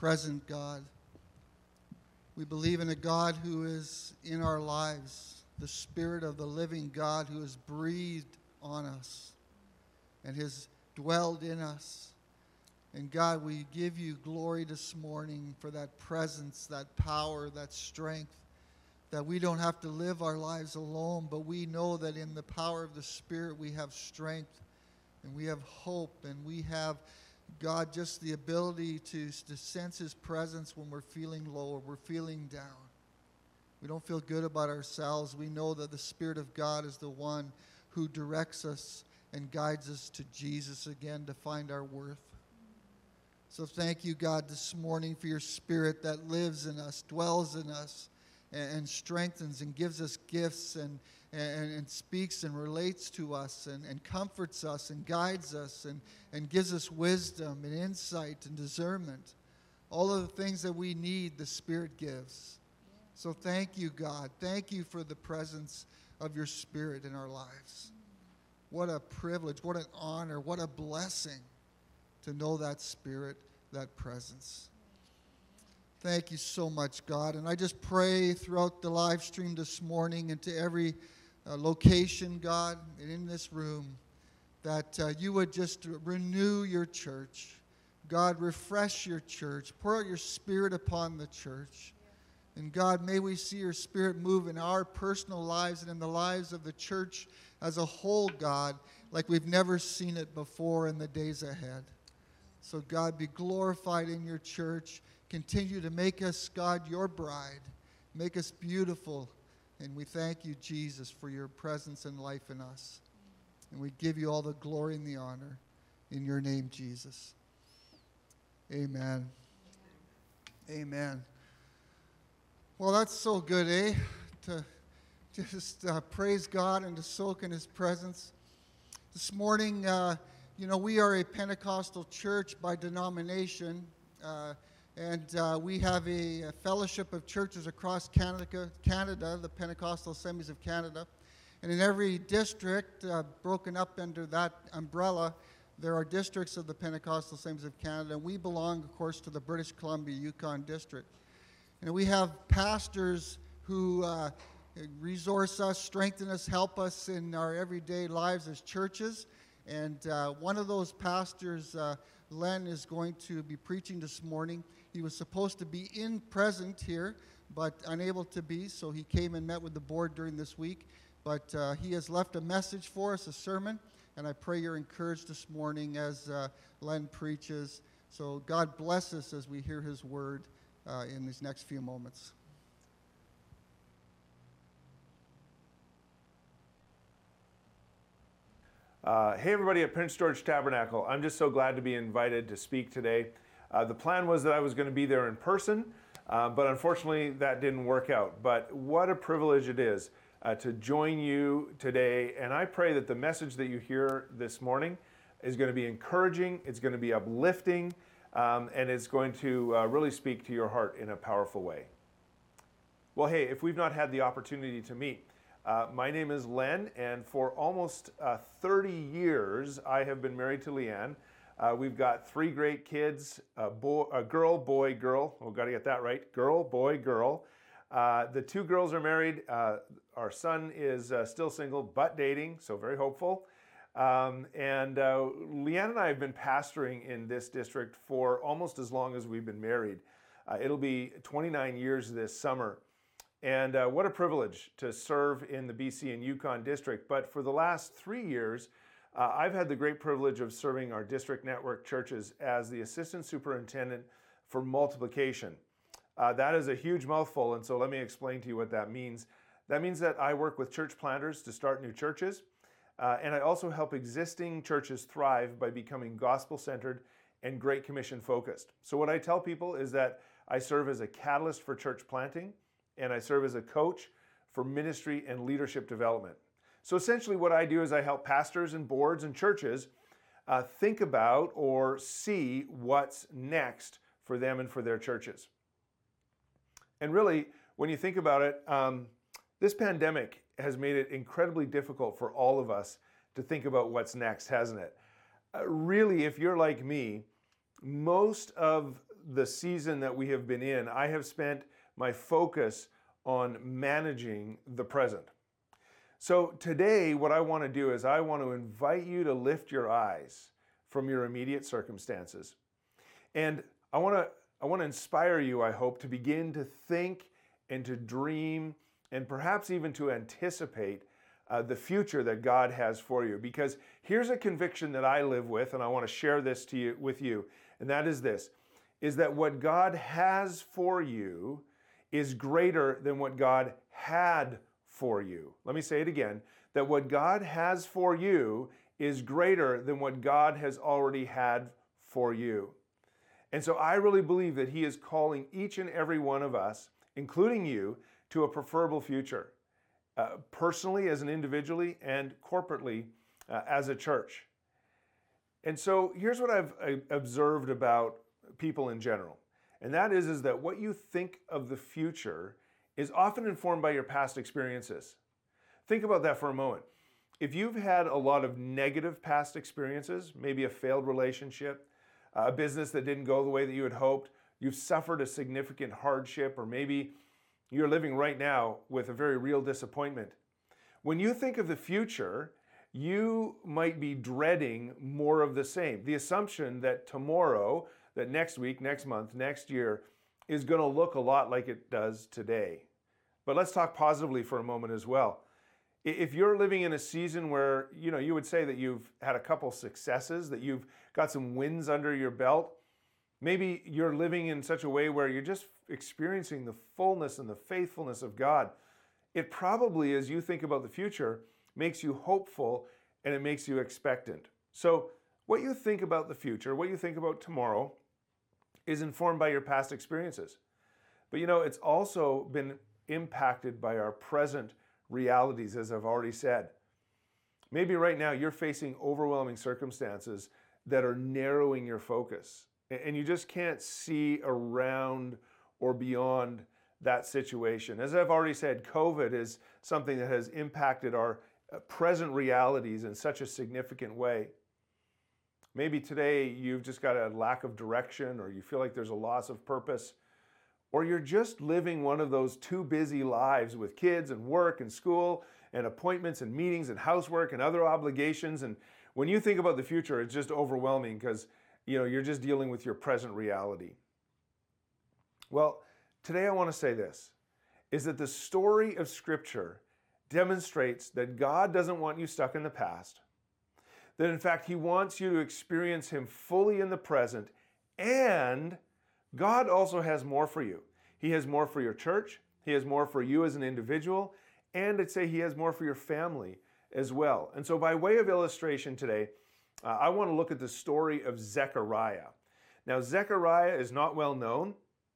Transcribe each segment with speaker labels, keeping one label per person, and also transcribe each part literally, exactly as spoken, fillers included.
Speaker 1: present God. We believe in a God who is in our lives, the Spirit of the living God who has breathed on us and has dwelled in us. And God, we give you glory this morning for that presence, that power, that strength, that we don't have to live our lives alone, but we know that in the power of the Spirit we have strength and we have hope and we have, God, just the ability to, to sense His presence when we're feeling low or we're feeling down. We don't feel good about ourselves. We know that the Spirit of God is the one who directs us and guides us to Jesus again to find our worth. So thank you, God, this morning for your Spirit that lives in us, dwells in us, and, and strengthens and gives us gifts and, and, and speaks and relates to us and, and comforts us and guides us and, and gives us wisdom and insight and discernment. All of the things that we need, the Spirit gives. So thank you, God. Thank you for the presence of your Spirit in our lives. What a privilege, what an honor, what a blessing to know that Spirit, that presence. Thank you so much, God. And I just pray throughout the live stream this morning and to every uh, location, God, and in this room, that uh, you would just renew your church. God, refresh your church. Pour out your Spirit upon the church. And God, may we see your Spirit move in our personal lives and in the lives of the church as a whole, God, like we've never seen it before in the days ahead. So God, be glorified in your church. Continue to make us, God, your bride. Make us beautiful. And we thank you, Jesus, for your presence and life in us. And we give you all the glory and the honor in your name, Jesus. Amen. Amen. Well, that's so good, eh? To just uh, praise God and to soak in his presence. This morning, uh, you know, we are a Pentecostal church by denomination, uh, and uh, we have a, a fellowship of churches across Canada, Canada, the Pentecostal Assemblies of Canada. And in every district, uh, broken up under that umbrella, there are districts of the Pentecostal Assemblies of Canada. And we belong, of course, to the British Columbia Yukon district. And we have pastors who uh, resource us, strengthen us, help us in our everyday lives as churches. And uh, one of those pastors, uh, Len, is going to be preaching this morning. He was supposed to be in present here, but unable to be, so he came and met with the board during this week. But uh, he has left a message for us, a sermon, and I pray you're encouraged this morning as uh, Len preaches. So God bless us as we hear his word uh, in these next few moments.
Speaker 2: Uh, hey everybody at Prince George Tabernacle. I'm just so glad to be invited to speak today. Uh, the plan was that I was going to be there in person, uh, but unfortunately that didn't work out. But what a privilege it is uh, to join you today, and I pray that the message that you hear this morning is going to be encouraging, it's going to be uplifting, um, and it's going to uh, really speak to your heart in a powerful way. Well, hey, if we've not had the opportunity to meet, Uh, my name is Len, and for almost uh, thirty years, I have been married to Leanne. Uh, we've got three great kids, a, boy, a girl, boy, girl. Oh, got to get that right. Girl, boy, girl. Uh, the two girls are married. Uh, our son is uh, still single, but dating, so very hopeful. Um, and uh, Leanne and I have been pastoring in this district for almost as long as we've been married. Uh, it'll be twenty-nine years this summer. And uh, what a privilege to serve in the B C and Yukon district. But for the last three years, uh, I've had the great privilege of serving our district network churches as the assistant superintendent for multiplication. Uh, that is a huge mouthful, and so let me explain to you what that means. That means that I work with church planters to start new churches, uh, and I also help existing churches thrive by becoming gospel-centered and Great Commission focused. So what I tell people is that I serve as a catalyst for church planting, and I serve as a coach for ministry and leadership development. So essentially what I do is I help pastors and boards and churches uh, think about or see what's next for them and for their churches. And really, when you think about it, um, this pandemic has made it incredibly difficult for all of us to think about what's next, hasn't it? Uh, really, if you're like me, most of the season that we have been in, I have spent my focus on managing the present. So today, what I want to do is I want to invite you to lift your eyes from your immediate circumstances. And I want to I want to inspire you, I hope, to begin to think and to dream and perhaps even to anticipate uh, the future that God has for you. Because here's a conviction that I live with, and I want to share this to you with you, and that is this, is that what God has for you is greater than what God had for you. Let me say it again, that what God has for you is greater than what God has already had for you. And so I really believe that He is calling each and every one of us, including you, to a preferable future, uh, personally as an individually and corporately uh, as a church. And so here's what I've uh, observed about people in general, and that is, is that what you think of the future is often informed by your past experiences. Think about that for a moment. If you've had a lot of negative past experiences, maybe a failed relationship, a business that didn't go the way that you had hoped, you've suffered a significant hardship, or maybe you're living right now with a very real disappointment. When you think of the future, you might be dreading more of the same. The assumption that tomorrow, that next week, next month, next year is going to look a lot like it does today. But let's talk positively for a moment as well. If you're living in a season where, you know, you would say that you've had a couple successes, that you've got some wins under your belt, maybe you're living in such a way where you're just experiencing the fullness and the faithfulness of God. It probably, as you think about the future, makes you hopeful and it makes you expectant. So what you think about the future, what you think about tomorrow, is informed by your past experiences. But you know, it's also been impacted by our present realities, as I've already said. Maybe right now you're facing overwhelming circumstances that are narrowing your focus, and you just can't see around or beyond that situation. As I've already said, COVID is something that has impacted our present realities in such a significant way. Maybe today you've just got a lack of direction, or you feel like there's a loss of purpose, or you're just living one of those too busy lives with kids and work and school and appointments and meetings and housework and other obligations. And when you think about the future, it's just overwhelming because, you know, you're just dealing with your present reality. Well, today I want to say this, is that the story of Scripture demonstrates that God doesn't want you stuck in the past, that in fact He wants you to experience Him fully in the present, and God also has more for you. He has more for your church, He has more for you as an individual, and I'd say He has more for your family as well. And so by way of illustration today, uh, I want to look at the story of Zechariah. Now, Zechariah is not well known.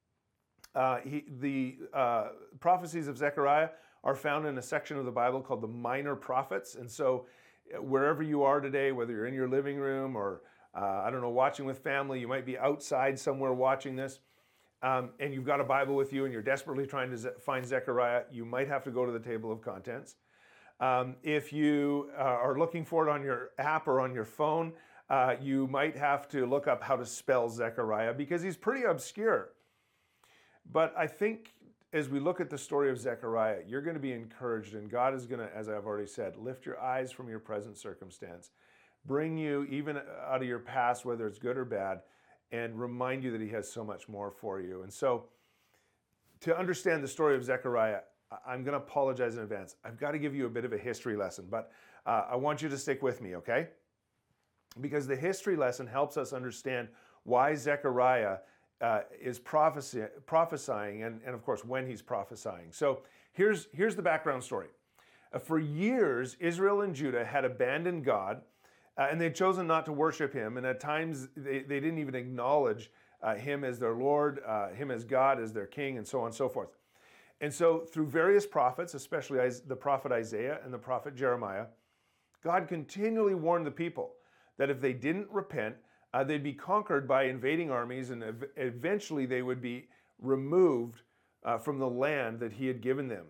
Speaker 2: Uh, he, the uh, prophecies of Zechariah are found in a section of the Bible called the Minor Prophets. And so wherever you are today, whether you're in your living room or, uh, I don't know, watching with family, you might be outside somewhere watching this, um, and you've got a Bible with you and you're desperately trying to ze- find Zechariah, you might have to go to the table of contents. Um, if you uh, are looking for it on your app or on your phone, uh, you might have to look up how to spell Zechariah because he's pretty obscure. But I think as we look at the story of Zechariah, you're going to be encouraged, and God is going to, as I've already said, lift your eyes from your present circumstance, bring you even out of your past, whether it's good or bad, and remind you that He has so much more for you. And so to understand the story of Zechariah, I'm going to apologize in advance. I've got to give you a bit of a history lesson, but uh, I want you to stick with me, okay? Because the history lesson helps us understand why Zechariah uh, is prophecy, prophesying and, and, of course, when he's prophesying. So here's, here's the background story. Uh, for years, Israel and Judah had abandoned God, uh, and they'd chosen not to worship Him, and at times they, they didn't even acknowledge uh, Him as their Lord, uh, Him as God, as their King, and so on and so forth. And so through various prophets, especially the prophet Isaiah and the prophet Jeremiah, God continually warned the people that if they didn't repent, uh, they'd be conquered by invading armies, and ev- eventually they would be removed uh, from the land that He had given them.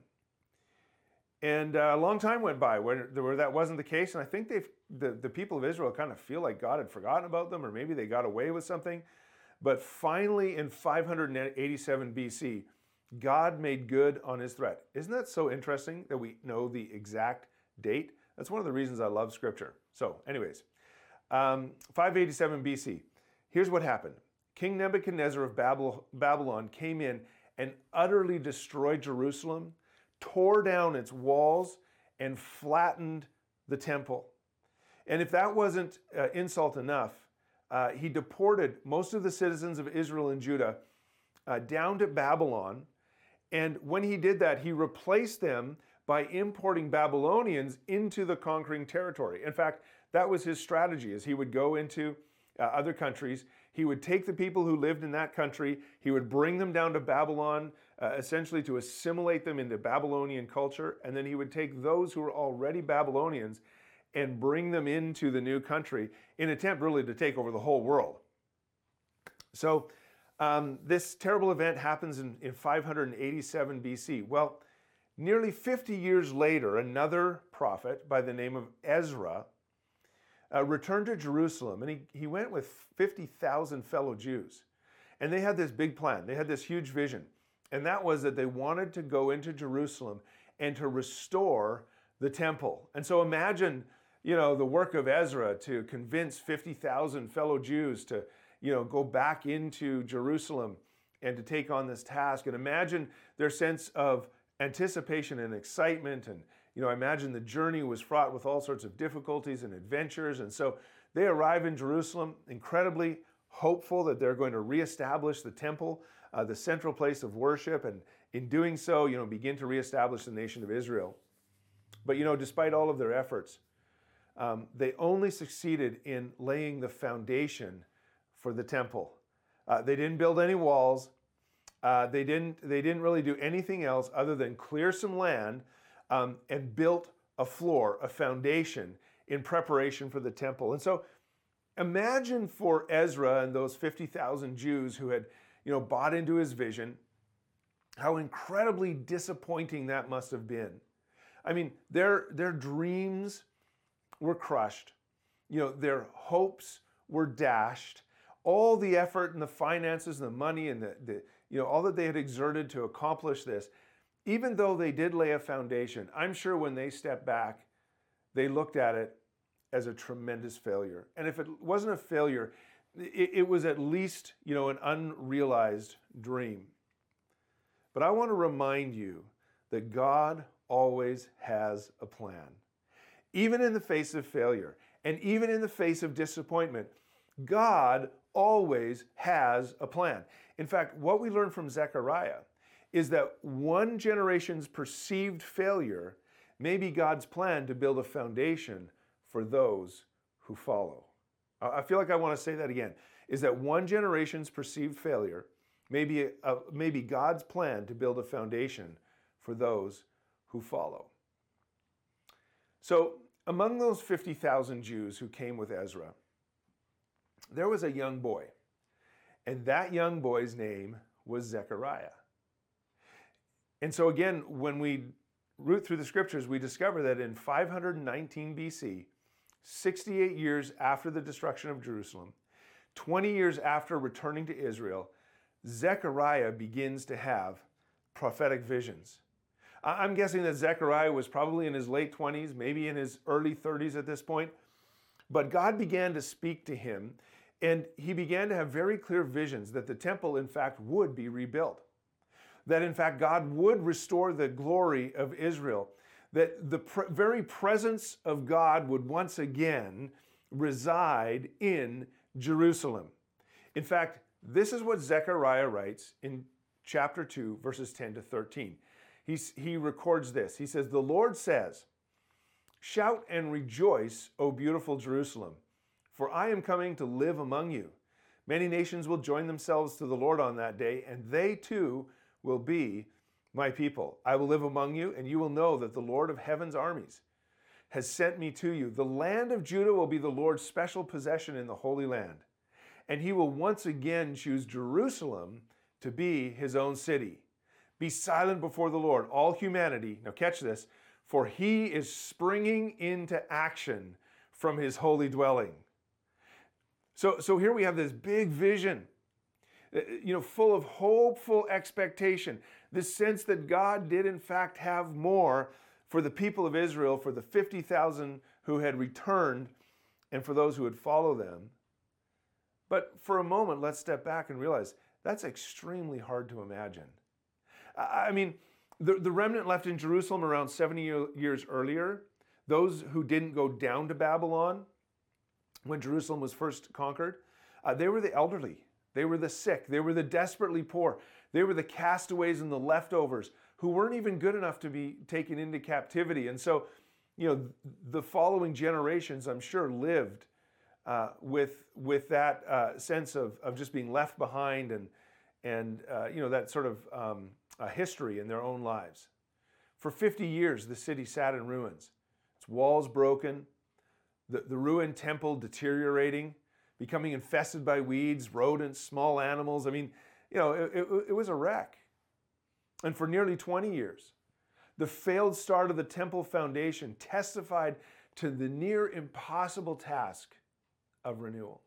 Speaker 2: And uh, a long time went by where, where that wasn't the case, and I think they've, the, the people of Israel kind of feel like God had forgotten about them, or maybe they got away with something. But finally, in five eighty-seven B C, God made good on his threat. Isn't that so interesting that we know the exact date? That's one of the reasons I love Scripture. So, anyways, um, five eighty-seven B C. Here's what happened. King Nebuchadnezzar of Babylon came in and utterly destroyed Jerusalem, tore down its walls, and flattened the temple. And if that wasn't uh, insult enough, uh, he deported most of the citizens of Israel and Judah uh, down to Babylon. And when he did that, he replaced them by importing Babylonians into the conquering territory. In fact, that was his strategy, as he would go into uh, other countries. He would take the people who lived in that country, he would bring them down to Babylon, uh, essentially to assimilate them into Babylonian culture, and then he would take those who were already Babylonians and bring them into the new country in an attempt really to take over the whole world. So um, this terrible event happens in, in five eighty-seven B C. Well, nearly fifty years later, another prophet by the name of Ezra uh, returned to Jerusalem, and he, he went with fifty thousand fellow Jews. And they had this big plan. They had this huge vision. And that was that they wanted to go into Jerusalem and to restore the temple. And so imagine, you know, the work of Ezra to convince fifty thousand fellow Jews to, you know, go back into Jerusalem and to take on this task. And imagine their sense of anticipation and excitement. And, you know, I imagine the journey was fraught with all sorts of difficulties and adventures. And so they arrive in Jerusalem, incredibly hopeful that they're going to reestablish the temple, uh, the central place of worship. And in doing so, you know, begin to reestablish the nation of Israel. But, you know, despite all of their efforts, um, they only succeeded in laying the foundation for the temple. Uh, they didn't build any walls. Uh, they didn't, they didn't really do anything else other than clear some land um, and built a floor, a foundation in preparation for the temple. And so imagine for Ezra and those fifty thousand Jews who had, you know, bought into his vision, how incredibly disappointing that must have been. I mean, their, their dreams were crushed. You know, their hopes were dashed. All the effort and the finances and the money and the, the you know, all that they had exerted to accomplish this, even though they did lay a foundation, I'm sure when they stepped back, they looked at it as a tremendous failure. And if it wasn't a failure, it, it was at least, you know, an unrealized dream. But I want to remind you that God always has a plan. Even in the face of failure and even in the face of disappointment, God always has a plan. In fact, what we learn from Zechariah is that one generation's perceived failure may be God's plan to build a foundation for those who follow. I feel like I want to say that again, is that one generation's perceived failure may be, a, may be God's plan to build a foundation for those who follow. So among those fifty thousand Jews who came with Ezra, there was a young boy, and that young boy's name was Zechariah. And so again, when we root through the scriptures, we discover that in five nineteen B C, sixty-eight years after the destruction of Jerusalem, twenty years after returning to Israel, Zechariah begins to have prophetic visions. I'm guessing that Zechariah was probably in his late twenties, maybe in his early thirties at this point. But God began to speak to him, and he began to have very clear visions that the temple, in fact, would be rebuilt. That, in fact, God would restore the glory of Israel. That the pr- very presence of God would once again reside in Jerusalem. In fact, this is what Zechariah writes in chapter two, verses ten to thirteen. He's, he records this. He says, "The Lord says, 'Shout and rejoice, O beautiful Jerusalem, for I am coming to live among you. Many nations will join themselves to the Lord on that day, and they too will be my people. I will live among you, and you will know that the Lord of heaven's armies has sent me to you. The land of Judah will be the Lord's special possession in the Holy Land, and he will once again choose Jerusalem to be his own city. Be silent before the Lord, all humanity.'" Now catch this. "For he is springing into action from his holy dwelling." So, so here we have this big vision uh, you know, full of hopeful expectation. This sense that God did in fact have more for the people of Israel, for the fifty thousand who had returned, and for those who would follow them. But for a moment, let's step back and realize that's extremely hard to imagine. I mean, the, the remnant left in Jerusalem around seventy years earlier, those who didn't go down to Babylon when Jerusalem was first conquered, uh, they were the elderly, they were the sick, they were the desperately poor, they were the castaways and the leftovers who weren't even good enough to be taken into captivity. And so, you know, the following generations, I'm sure, lived uh, with, with that uh, sense of, of just being left behind and, and uh, you know, that sort of um, uh, history in their own lives. For fifty years, the city sat in ruins. Its walls broken, the, the ruined temple deteriorating, becoming infested by weeds, rodents, small animals. I mean, you know, it, it, it was a wreck. And for nearly twenty years, the failed start of the temple foundation testified to the near impossible task of renewal.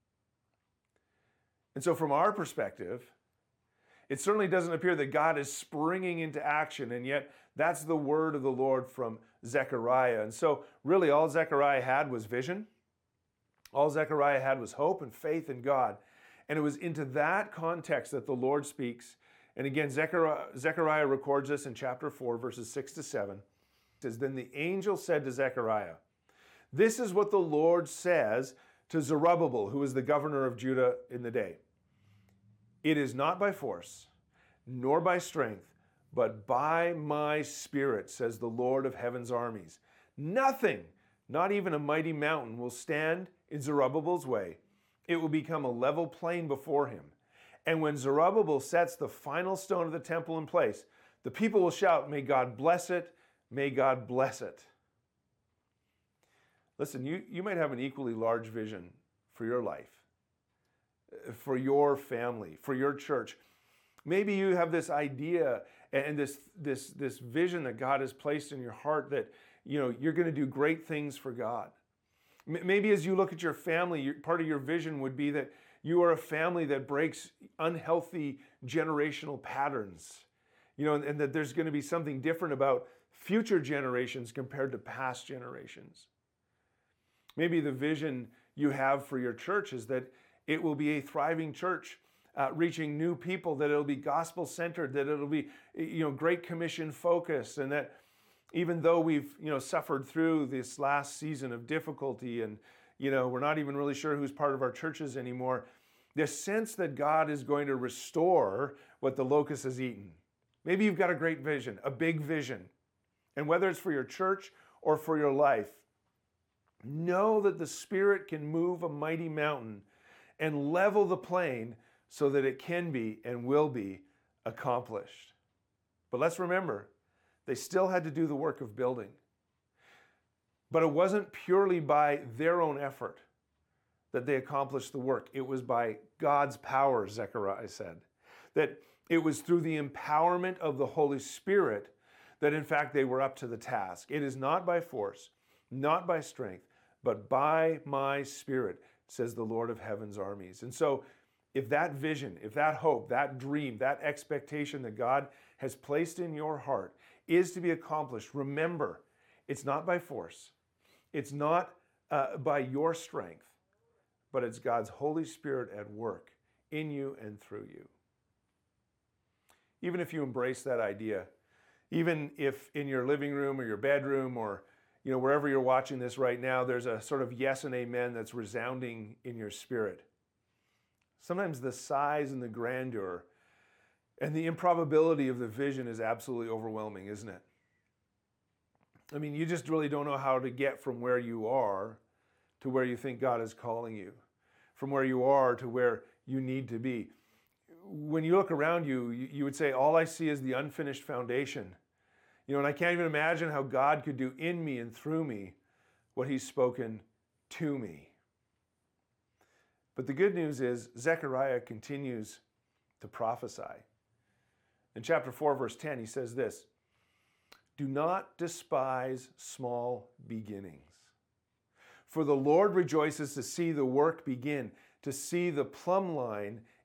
Speaker 2: And so from our perspective, it certainly doesn't appear that God is springing into action, and yet that's the word of the Lord from Zechariah. And so really all Zechariah had was vision. All Zechariah had was hope and faith in God. And it was into that context that the Lord speaks. And again, Zechariah, Zechariah records this in chapter four, verses six to seven. It says, "Then the angel said to Zechariah, 'This is what the Lord says to Zerubbabel, who is the governor of Judah in the day. It is not by force, nor by strength, but by my Spirit, says the Lord of heaven's armies. Nothing, not even a mighty mountain, will stand in Zerubbabel's way. It will become a level plain before him. And when Zerubbabel sets the final stone of the temple in place, the people will shout, may God bless it, may God bless it.'" Listen, you, you might have an equally large vision for your life, for your family, for your church. Maybe you have this idea and this, this, this vision that God has placed in your heart that, you know, you're going to do great things for God. Maybe as you look at your family, part of your vision would be that you are a family that breaks unhealthy generational patterns, you know, and, and that there's going to be something different about future generations compared to past generations. Maybe the vision you have for your church is that it will be a thriving church, uh, reaching new people, that it'll be gospel-centered, that it'll be, you know, Great Commission focused, and that even though we've, you know, suffered through this last season of difficulty and, you know, we're not even really sure who's part of our churches anymore, this sense that God is going to restore what the locust has eaten. Maybe you've got a great vision, a big vision. And whether it's for your church or for your life, know that the Spirit can move a mighty mountain and level the plain so that it can be and will be accomplished. But let's remember, they still had to do the work of building. But it wasn't purely by their own effort that they accomplished the work. It was by God's power, Zechariah said. That it was through the empowerment of the Holy Spirit that in fact they were up to the task. It is not by force, not by strength, but by my Spirit, says the Lord of heaven's armies. And so if that vision, if that hope, that dream, that expectation that God has placed in your heart is to be accomplished, remember, it's not by force. It's not uh, by your strength, but it's God's Holy Spirit at work in you and through you. Even if you embrace that idea, even if in your living room or your bedroom or, you know, wherever you're watching this right now, there's a sort of yes and amen that's resounding in your spirit. Sometimes the size and the grandeur and the improbability of the vision is absolutely overwhelming, isn't it? I mean, you just really don't know how to get from where you are to where you think God is calling you, from where you are to where you need to be. When you look around you, you would say, all I see is the unfinished foundation. You know, and I can't even imagine how God could do in me and through me what He's spoken to me. But the good news is Zechariah continues to prophesy. In chapter four, verse ten, he says this, "Do not despise small beginnings, for the Lord rejoices to see the work begin, to see the plumb line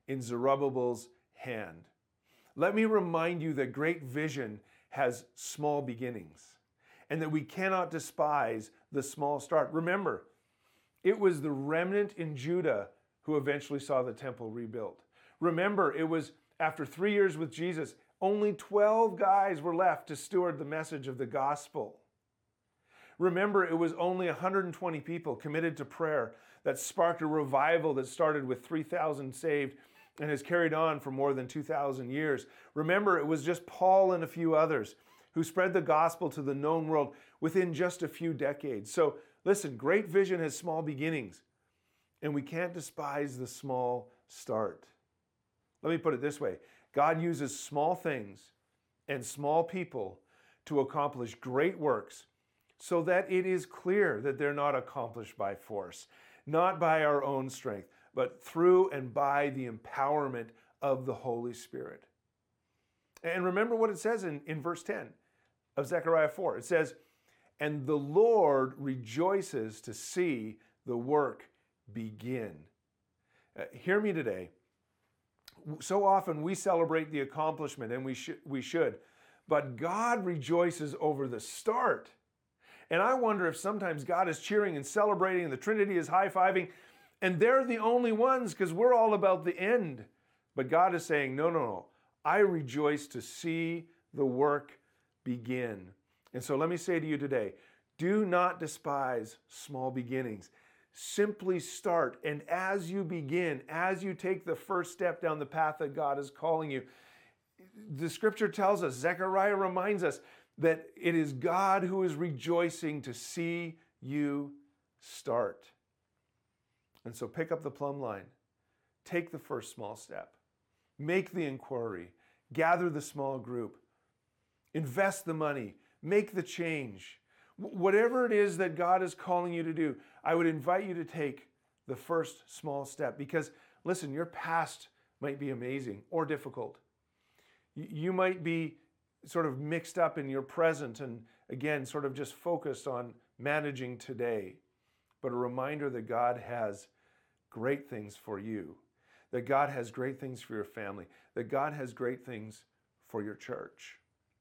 Speaker 2: in Zerubbabel's hand. Let me remind you that great vision has small beginnings and that we cannot despise the small start. Remember, it was the remnant in Judah who eventually saw the temple rebuilt. Remember, it was after three years with Jesus, only twelve guys were left to steward the message of the gospel. Remember, it was only one hundred twenty people committed to prayer that sparked a revival that started with three thousand saved and has carried on for more than two thousand years. Remember, it was just Paul and a few others who spread the gospel to the known world within just a few decades. So listen, great vision has small beginnings, and we can't despise the small start. Let me put it this way. God uses small things and small people to accomplish great works so that it is clear that they're not accomplished by force, not by our own strength, but through and by the empowerment of the Holy Spirit. And remember what it says in, in verse ten of Zechariah four. It says, "And the Lord rejoices to see the work begin." Uh, hear me today. So often we celebrate the accomplishment, and we should, we should, but God rejoices over the start. And I wonder if sometimes God is cheering and celebrating, and the Trinity is high-fiving, and they're the only ones because we're all about the end. But God is saying, no, no, no. I rejoice to see the work begin. And so let me say to you today, do not despise small beginnings. Simply start. And as you begin, as you take the first step down the path that God is calling you, the scripture tells us, Zechariah reminds us, that it is God who is rejoicing to see you start. And so pick up the plumb line. Take the first small step. Make the inquiry. Gather the small group. Invest the money. Make the change. Whatever it is that God is calling you to do, I would invite you to take the first small step because, listen, your past might be amazing or difficult. You might be sort of mixed up in your present and, again, sort of just focused on managing today. But a reminder that God has great things for you, that God has great things for your family, that God has great things for your church.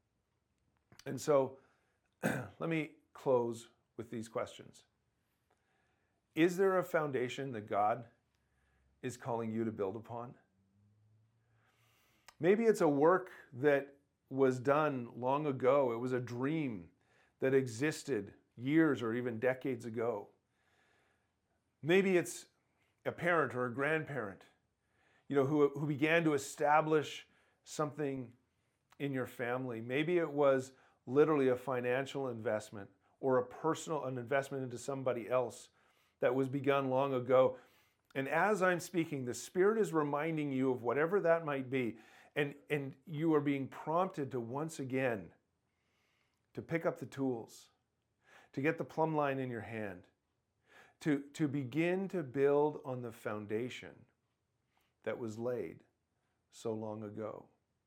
Speaker 2: And so let me close with these questions. Is there a foundation that God is calling you to build upon? Maybe it's a work that was done long ago. It was a dream that existed years or even decades ago. Maybe it's a parent or a grandparent, you know, who, who began to establish something in your family. Maybe it was literally a financial investment or a personal an investment into somebody else that was begun long ago. And as I'm speaking, the Spirit is reminding you of whatever that might be. And, and you are being prompted to once again to pick up the tools, to get the plumb line in your hand, to, to begin to build on the foundation that was laid so long ago.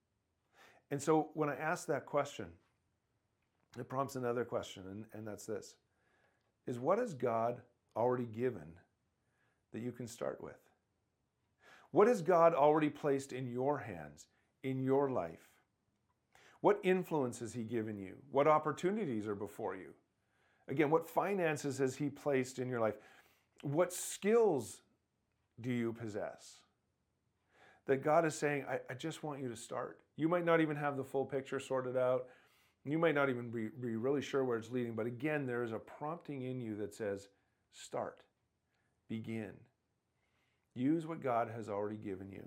Speaker 2: And so when I ask that question, it prompts another question, and, and that's this, is what has God already given that you can start with? What has God already placed in your hands, in your life? What influence has He given you? What opportunities are before you? Again, what finances has He placed in your life? What skills do you possess? That God is saying, I, I just want you to start. You might not even have the full picture sorted out. You might not even be, be really sure where it's leading. But again, there is a prompting in you that says, start, begin. Use what God has already given you.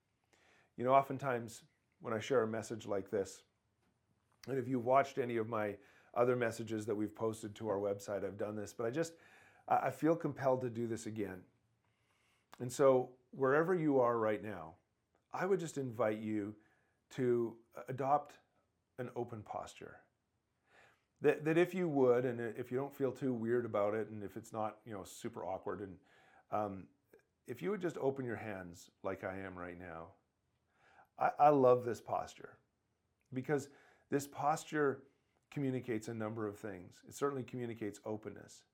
Speaker 2: You know, oftentimes when I share a message like this, and if you've watched any of my other messages that we've posted to our website, I've done this, but I just, I feel compelled to do this again. And so wherever you are right now, I would just invite you to adopt an open posture. That, that if you would, and if you don't feel too weird about it, and if it's not, you know, super awkward, and um, if you would just open your hands like I am right now. I, I love this posture because this posture communicates a number of things. It certainly communicates openness.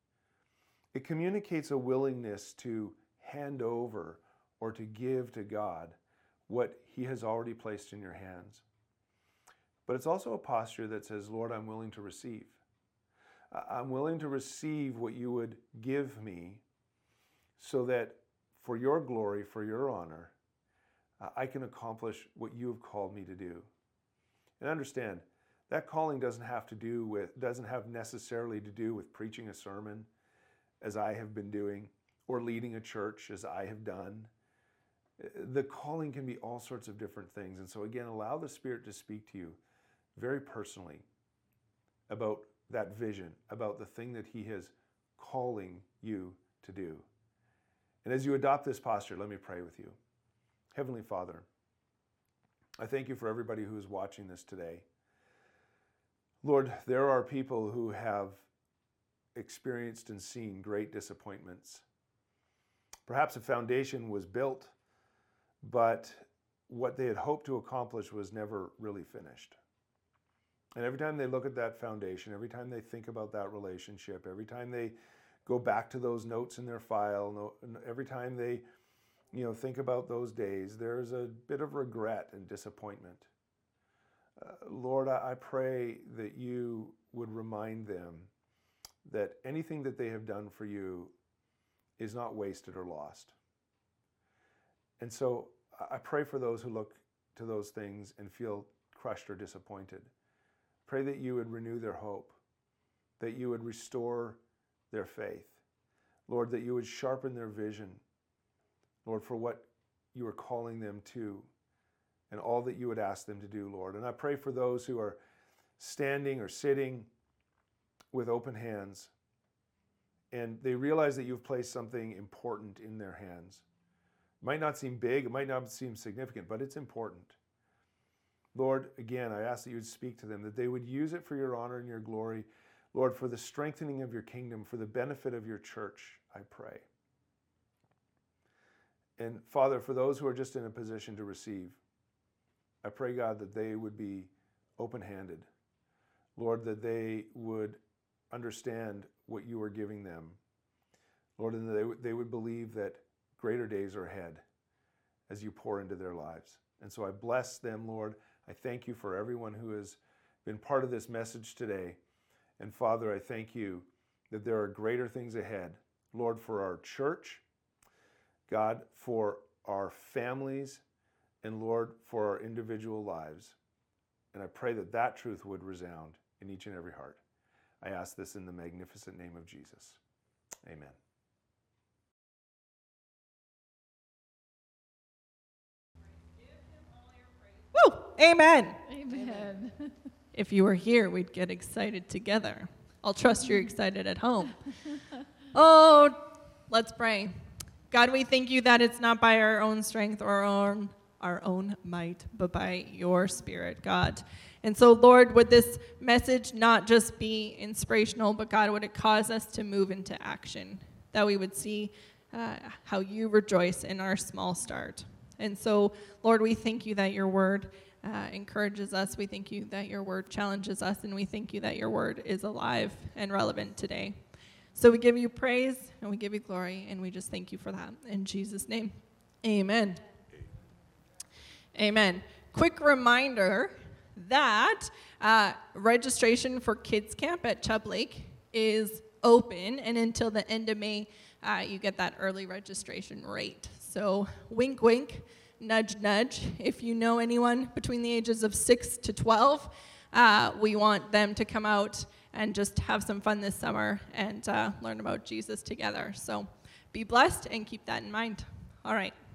Speaker 2: It communicates a willingness to hand over or to give to God what he has already placed in your hands. But it's also a posture that says, Lord, I'm willing to receive. I'm willing to receive what you would give me so that for your glory, for your honor, I can accomplish what you have called me to do. And understand, that calling doesn't have to do with, doesn't have necessarily to do with preaching a sermon, as I have been doing, or leading a church, as I have done. The calling can be all sorts of different things. And so again, allow the Spirit to speak to you very personally about that vision, about the thing that he is calling you to do. And as you adopt this posture, let me pray with you. Heavenly Father, I thank you for everybody who is watching this today. Lord, there are people who have experienced and seen great disappointments. Perhaps a foundation was built, but what they had hoped to accomplish was never really finished. And every time they look at that foundation, every time they think about that relationship, every time they go back to those notes in their file, every time they, you know, think about those days, there's a bit of regret and disappointment. Uh, Lord, I, I pray that you would remind them that anything that they have done for you is not wasted or lost. And so I pray for those who look to those things and feel crushed or disappointed. Pray that you would renew their hope, that you would restore their faith. Lord, that you would sharpen their vision, Lord, for what you are calling them to and all that you would ask them to do, Lord. And I pray for those who are standing or sitting with open hands and they realize that you've placed something important in their hands. It might not seem big, it might not seem significant, but it's important. Lord, again, I ask that you would speak to them, that they would use it for your honor and your glory. Lord, for the strengthening of your kingdom, for the benefit of your church, I pray. And Father, for those who are just in a position to receive, I pray, God, that they would be open-handed. Lord, that they would understand what you are giving them. Lord, and that they, they would believe that greater days are ahead as you pour into their lives. And so I bless them, Lord. I thank you for everyone who has been part of this message today. And Father, I thank you that there are greater things ahead. Lord, for our church, God, for our families, and Lord, for our individual lives. And I pray that that truth would resound in each and every heart. I ask this in the magnificent name of Jesus. Amen.
Speaker 3: Woo! Amen.
Speaker 4: Amen.
Speaker 3: If you were here, we'd get excited together. I'll trust you're excited at home. Oh, let's pray. God, we thank you that it's not by our own strength or our own, our own might, but by your Spirit, God. And so, Lord, would this message not just be inspirational, but God, would it cause us to move into action, that we would see uh, how you rejoice in our small start. And so, Lord, we thank you that your word uh, encourages us. We thank you that your word challenges us, and we thank you that your word is alive and relevant today. So we give you praise, and we give you glory, and we just thank you for that. In Jesus' name, amen. Amen. Quick reminder that uh, registration for Kids Camp at Chubb Lake is open, and until the end of May, uh, you get that early registration rate. So wink, wink, nudge, nudge. If you know anyone between the ages of six to twelve, uh, we want them to come out and just have some fun this summer and uh, learn about Jesus together. So be blessed and keep that in mind. All right.